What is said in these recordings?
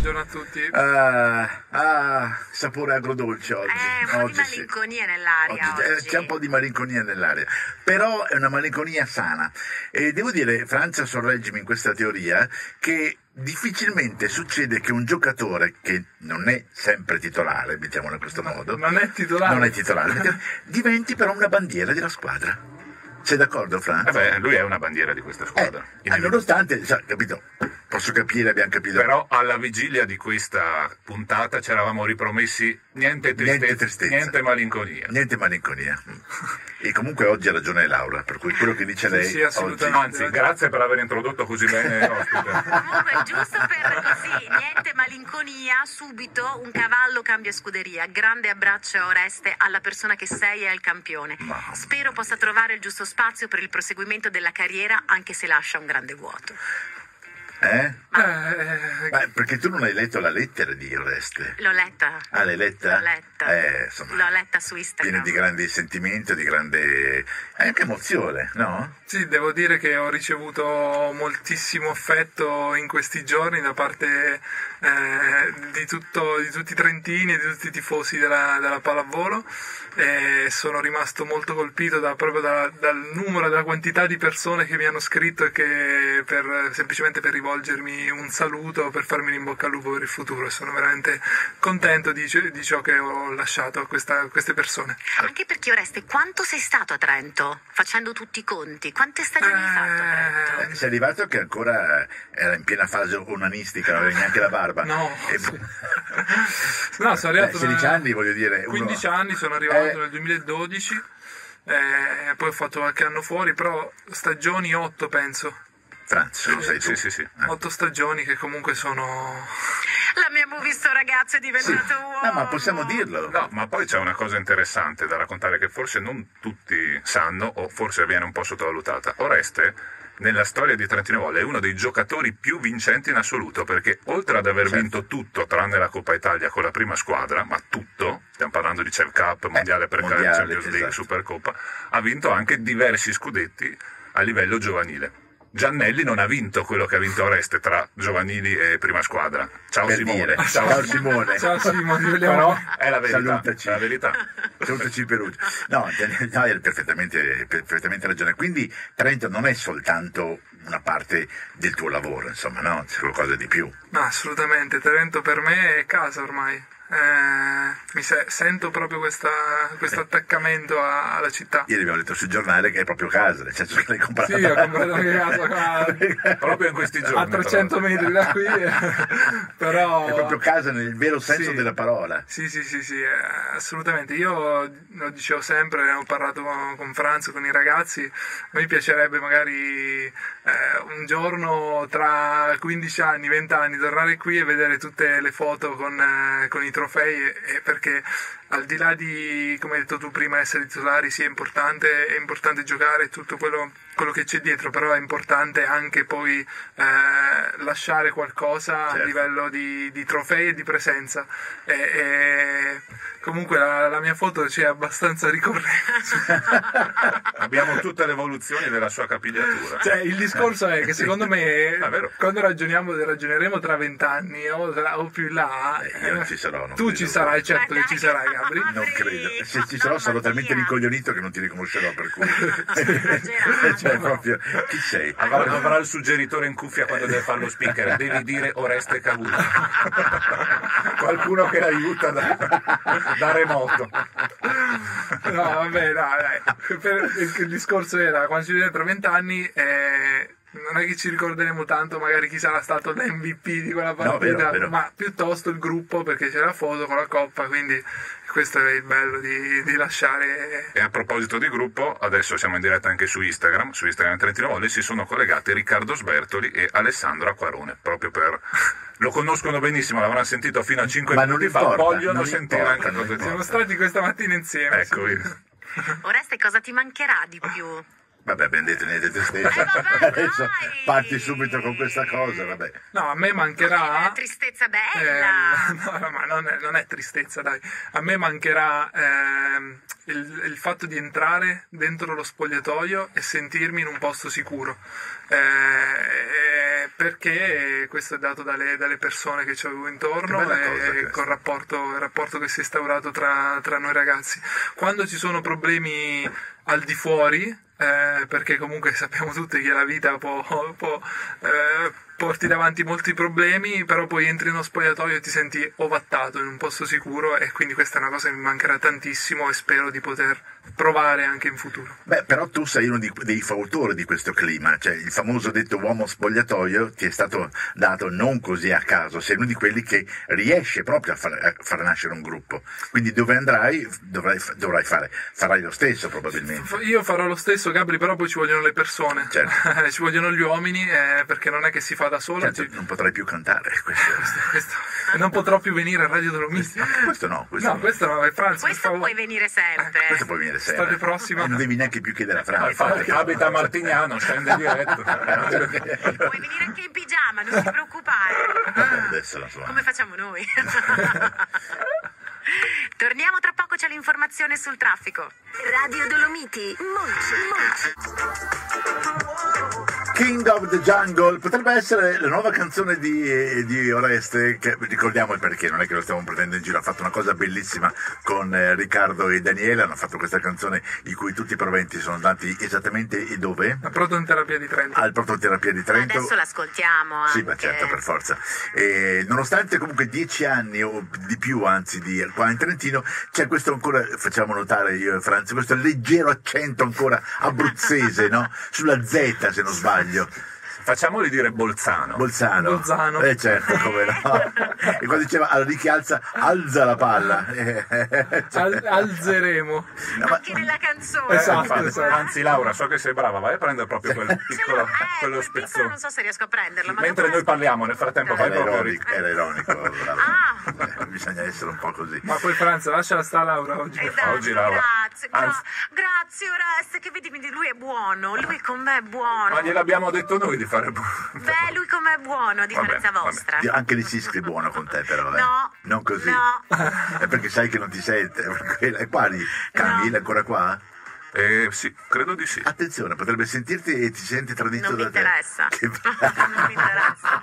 buongiorno a tutti. Sapore agrodolce oggi. Un po' di malinconia nell'aria oggi. C'è un po' di malinconia nell'aria, però è una malinconia sana. E devo dire, Francia, sorreggimi in questa teoria, che difficilmente succede che un giocatore che non è sempre titolare, diciamolo in questo modo, Non è titolare, diventi però una bandiera della squadra. Sei d'accordo, Franz? Lui è una bandiera di questa squadra. Nonostante, capito, posso capire, abbiamo capito. Però alla vigilia di questa puntata ci eravamo ripromessi niente tristezza, niente malinconia. Niente malinconia. E comunque oggi ha ragione Laura, per cui quello che dice lei sì, assolutamente. Anzi, grazie per aver introdotto così bene l'ospite. Comunque, giusto per così, niente malinconia, subito un cavallo cambia scuderia. Grande abbraccio a Oreste, alla persona che sei e al campione. Spero possa trovare il giusto spazio per il proseguimento della carriera, anche se lascia un grande vuoto. Perché tu non hai letto la lettera di Oreste? L'ho letta. Ah, l'hai letta? L'ho letta. Insomma, L'ho letta su Instagram. Piena di grande sentimento, di grande anche emozione, no? Sì, devo dire che ho ricevuto moltissimo affetto in questi giorni da parte di tutti i trentini e di tutti i tifosi della pallavolo, e sono rimasto molto colpito proprio dal numero, dalla quantità di persone che mi hanno scritto e che semplicemente per rivolgermi un saluto, per farmi in bocca al lupo per il futuro, e sono veramente contento di ciò che ho lasciato a queste persone. Anche perché, Oreste, quanto sei stato a Trento? Facendo tutti i conti, quante stagioni hai fatto a Trento? Sei arrivato che ancora era in piena fase onanistica, non aveva neanche la barba. No, no, sono arrivato 16 anni, voglio dire. 15 anni, sono arrivato nel 2012, poi ho fatto qualche anno fuori, però stagioni 8 penso. Franz, lo sai tu? Sì. 8 stagioni che comunque sono... L'abbiamo visto, ragazzo, è diventato uomo. No, ma possiamo dirlo. No, ma poi c'è una cosa interessante da raccontare che forse non tutti sanno, o forse viene un po' sottovalutata. Oreste, nella storia di Trentino Volley, è uno dei giocatori più vincenti in assoluto, perché oltre ad aver vinto tutto tranne la Coppa Italia con la prima squadra, ma tutto, stiamo parlando di CEV Cup, Mondiale per Champions League, Supercoppa, ha vinto anche diversi scudetti a livello giovanile. Giannelli non ha vinto quello che ha vinto Oreste tra giovanili e prima squadra. Ciao Simone. Ciao Simone. Ciao Simone. Però è la verità. Salutaci. È la verità. Salutaci Perugia. No, hai perfettamente ragione. Quindi Trento non è soltanto una parte del tuo lavoro, insomma, no? C'è qualcosa di più. Ma assolutamente, Trento per me è casa ormai. Sento proprio questo attaccamento alla città. Ieri abbiamo letto sul giornale che è proprio casa, nel senso che l'hai comprata. Sì, ho comprato anche casa proprio in questi giorni. A 300 metri da qui, però... È proprio casa nel vero senso della parola. Sì, assolutamente. Io lo dicevo sempre, ho parlato con Franz, con i ragazzi, a me piacerebbe magari un giorno tra 15 anni, 20 anni, tornare qui e vedere tutte le foto con i trofei, perché al di là di, come hai detto tu prima, essere titolari, sì, è importante giocare tutto quello che c'è dietro, però è importante anche poi lasciare qualcosa a livello di trofei e di presenza, e comunque la mia foto c'è abbastanza ricorrente. Abbiamo tutte le evoluzioni della sua capigliatura. Cioè, il discorso è che secondo me quando ragioneremo tra 20 anni o più in là, io non ci sarò. Tu ci sarai, certo che ci sarai, Gabri. Non credo. Se ci sarò talmente rincoglionito che non ti riconoscerò, per cui cioè proprio chi sei? Avrà il suggeritore in cuffia quando deve fare lo speaker, devi dire Oreste Cavuto. Qualcuno che aiuta da remoto. No, vabbè, dai. Il discorso era, quando ci vediamo tra 20 anni, non è che ci ricorderemo tanto magari chi sarà stato l'MVP di quella partita, vero. ma piuttosto il gruppo, perché c'è la foto con la coppa, quindi questo è il bello di lasciare. E a proposito di gruppo, adesso siamo in diretta anche su Instagram Trentino Volley, si sono collegati Riccardo Sbertoli e Alessandro Acquarone, proprio per... Lo conoscono benissimo, l'avranno sentito fino a 5 minuti fa, vogliono sentire anche cosa dice. Siamo stati questa mattina insieme. Ecco, Oreste, cosa ti mancherà di più? Vabbè, abbiamo detto niente te stessa. Adesso parti subito con questa cosa, vabbè. No, a me mancherà... Una tristezza bella! No, ma non è tristezza, dai. A me mancherà il fatto di entrare dentro lo spogliatoio e sentirmi in un posto sicuro, perché questo è dato dalle persone che ci avevo intorno e con il rapporto che si è instaurato tra noi ragazzi. Quando ci sono problemi al di fuori, perché comunque sappiamo tutti che la vita può porti davanti molti problemi, però poi entri in uno spogliatoio e ti senti ovattato in un posto sicuro, e quindi questa è una cosa che mi mancherà tantissimo e spero di poter provare anche in futuro. Beh, però tu sei uno dei fautori di questo clima, cioè il famoso detto uomo spogliatoio ti è stato dato non così a caso, sei uno di quelli che riesce proprio a far nascere un gruppo, quindi dove andrai farai lo stesso probabilmente. Io farò lo stesso, Gabri, però poi ci vogliono le persone, certo. Ci vogliono gli uomini, perché non è che si fa da solo. Certo, non potrai più cantare questo. Non potrò più venire a Radio Dolomiti. Questo no, è Franz. Questo puoi venire sempre. Questo puoi venire sempre. State prossima. Non devi neanche più chiedere a Franz. Infatti, abita a Martignano, scende diretto. Puoi venire anche in pigiama, non ti preoccupare. Adesso la sua. Come facciamo noi? Torniamo tra poco, c'è l'informazione sul traffico. Radio Dolomiti, King of the Jungle potrebbe essere la nuova canzone di Oreste, che ricordiamo il perché, non è che lo stiamo prendendo in giro, ha fatto una cosa bellissima con Riccardo e Daniele, hanno fatto questa canzone i cui tutti i proventi sono andati esattamente dove? Al Prototerapia di Trento. Al Prototerapia di Trento. Adesso l'ascoltiamo anche. Sì, ma certo, per forza. Nonostante comunque 10 anni o di più, anzi, di qua in Trentino, c'è questo ancora, facciamo notare io e Franz, questo leggero accento ancora abruzzese, no? Sulla Z, se non sbaglio. Facciamoli dire Bolzano. Bolzano. Certo, come no. E quando diceva a Ricky alza la palla. Alzeremo. Anche nella canzone. Esatto. Anzi, Laura, so che sei brava, vai a prendere proprio quello quel spezzone. Non so se riesco a prenderlo. Ma mentre noi parliamo, nel frattempo vai proprio. Era ironico. Bisogna essere un po' così. Ma poi Franz, lasciala sta Laura oggi. Esatto, oggi Laura. Grazie Oreste, che vedi, lui è buono, lui con me è buono. Ma gliel'abbiamo detto noi di fare buono. Beh, lui con me è buono, a differenza vostra. Anche lì si scrive buono con te, però. No. Non così. No. È perché sai che non ti sente. E quali? Camille è ancora qua? Sì, credo di sì. Attenzione, potrebbe sentirti e ti senti tradito da te. Non mi interessa.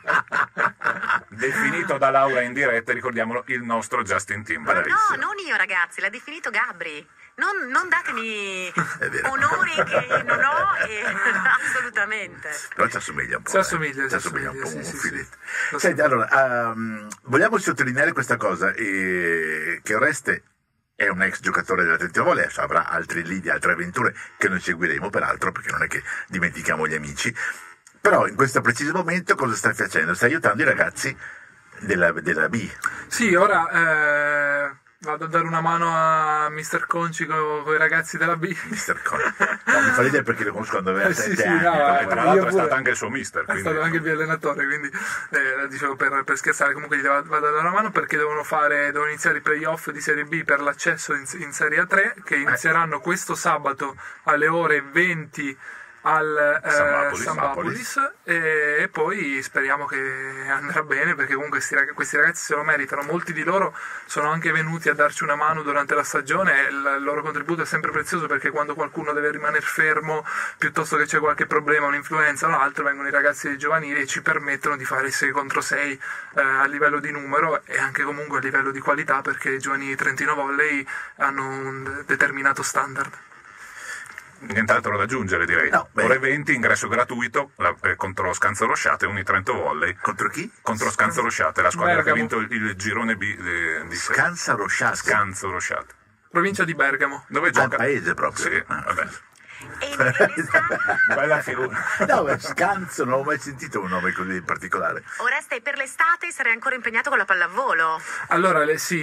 Definito da Laura in diretta, ricordiamolo, il nostro Justin Timberlake. No, non io, ragazzi, l'ha definito Gabri. Non datemi onori che non ho, assolutamente. Però ci assomiglia un po'. Ci assomiglia un po' un filetto. Sì. Senti, allora, vogliamo sottolineare questa cosa, che Oreste è un ex giocatore della Trentino Volley, avrà altri lidi, altre avventure che noi seguiremo peraltro, perché non è che dimentichiamo gli amici. Però in questo preciso momento cosa stai facendo? Stai aiutando i ragazzi della B. Sì, ora vado a dare una mano a Mr. Conci con i ragazzi della B. Mr. Conci. No, mi fa ridere perché lo conosco quando aveva 7 anni. No, tra l'altro è stato anche il suo mister. È stato anche il mio allenatore, quindi dicevo per scherzare, comunque gli vado a dare una mano perché devono iniziare i playoff di Serie B per l'accesso in Serie A3, che inizieranno questo sabato alle ore 20 al Sambapolis, e poi speriamo che andrà bene, perché comunque questi ragazzi se lo meritano. Molti di loro sono anche venuti a darci una mano durante la stagione e il loro contributo è sempre prezioso, perché quando qualcuno deve rimanere fermo piuttosto che c'è qualche problema, un'influenza o altro, vengono i ragazzi dei giovanili e ci permettono di fare 6 contro 6 a livello di numero e anche comunque a livello di qualità, perché i giovani di Trentino Volley hanno un determinato standard. Nient'altro da aggiungere, direi. No, ore 20, ingresso gratuito contro Scanzo Rosciate, Uni Trento Volley. Contro chi? Contro Scanzo Rosciate, la squadra Bergamo. che ha vinto il girone B di Scanza Rosciate. Scanzo Rosciate. Provincia di Bergamo. Dove gioca? Al paese proprio. Sì, vabbè. E l'estate? Bella figura. No, Scanzo, non ho mai sentito un nome così particolare. Oreste, per l'estate sarei ancora impegnato con la pallavolo. Allora,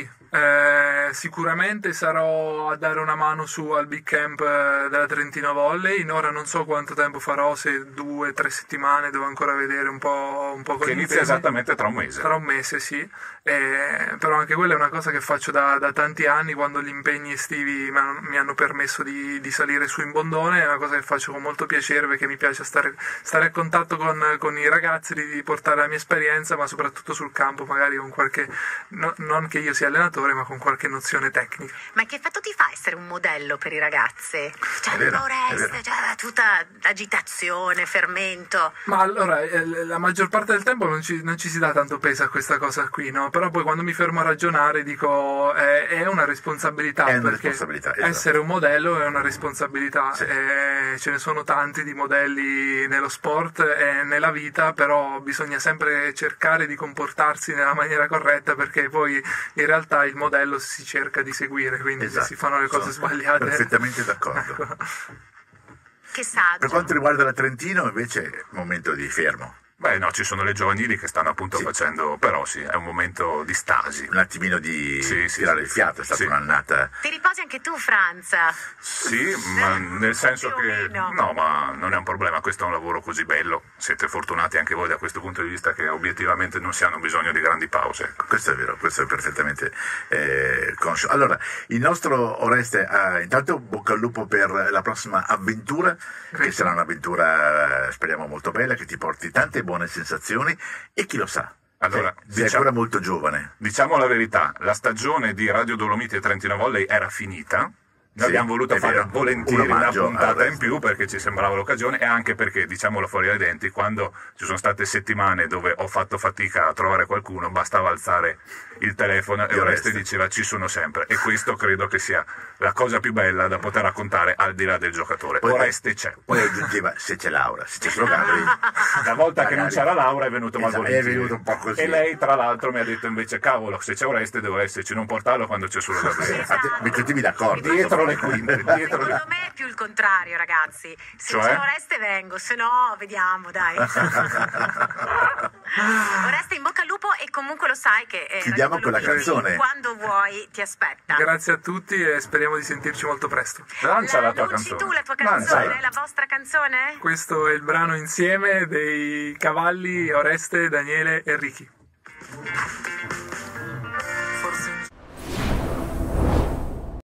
sicuramente sarò a dare una mano al Big Camp della Trentino Volley. Ora non so quanto tempo farò, se 2 o 3 settimane, devo ancora vedere un po' con che inizia esattamente tra un mese. Tra un mese, sì. Però anche quella è una cosa che faccio da tanti anni, quando gli impegni estivi mi hanno permesso di salire su in Bondone. è una cosa che faccio con molto piacere, perché mi piace stare a contatto con i ragazzi, di portare la mia esperienza, ma soprattutto sul campo, magari con qualche, non che io sia allenatore, ma con qualche nozione tecnica. Ma che effetto ti fa essere un modello per i ragazzi? Cioè, È vero, Oreste, cioè, tutta agitazione, fermento. Ma allora, la maggior parte del tempo non ci si dà tanto peso a questa cosa qui, no? Però poi quando mi fermo a ragionare dico, è una responsabilità, È una perché responsabilità, esatto. essere un modello è una responsabilità. Sì. Ce ne sono tanti di modelli nello sport e nella vita, però bisogna sempre cercare di comportarsi nella maniera corretta, perché poi in realtà il modello si cerca di seguire, quindi se Esatto. si fanno le cose Sono sbagliate... perfettamente d'accordo. Ecco. Che saggio. Per quanto riguarda la Trentino, invece, momento di fermo. Beh, no, ci sono le giovanili che stanno appunto Sì. facendo, però sì, è un momento di stasi. Un attimino di Sì, sì, tirare sì. il fiato, è stata Sì. un'annata. Ti riposi anche tu, Franza? Sì, ma nel senso Più o che meno. no, ma non è un problema, questo è un lavoro così bello. Siete fortunati anche voi da questo punto di vista, che obiettivamente non si hanno bisogno di grandi pause. Ecco. Questo è vero, questo è perfettamente conscio. Allora, il nostro Oreste ha intanto bocca al lupo per la prossima avventura, che sarà un'avventura, speriamo, molto bella, che ti porti tante buone sensazioni, e chi lo sa, Allora, sei ancora molto giovane. Diciamo la verità, la stagione di Radio Dolomiti e Trentino Volley era finita. Sì, Abbiamo voluto è fare vero. volentieri Un una omaggio puntata al in più, perché ci sembrava l'occasione, e anche perché, diciamolo fuori dai denti, quando ci sono state settimane dove ho fatto fatica a trovare qualcuno, bastava alzare il telefono e Oreste diceva ci sono sempre, e questo credo che sia la cosa più bella da poter raccontare al di là del giocatore. Poi- Oreste c'è. Poi aggiungeva, se c'è Laura, se c'è solo Gabri. La volta che non magari. c'era Laura è venuto Esatto, è volentieri. venuto un po' così. E lei tra l'altro mi ha detto invece, cavolo, se c'è Oreste deve esserci, non portarlo quando c'è solo Gabriele. Mettetevi d'accordo. Dietro le insomma. quinte, dietro le... Secondo me è più il contrario, ragazzi. Se Cioè? c'è Oreste vengo, se no vediamo, dai. Oreste, in bocca al lupo, e comunque lo sai che Chiudiamo con la canzone. Quando vuoi ti aspetta. Grazie a tutti e speriamo di sentirci molto presto. Lancia la tua Annuncia canzone. tu la tua Lancia. canzone, la vostra canzone? Questo è il brano insieme dei cavalli Oreste, Daniele e Ricky.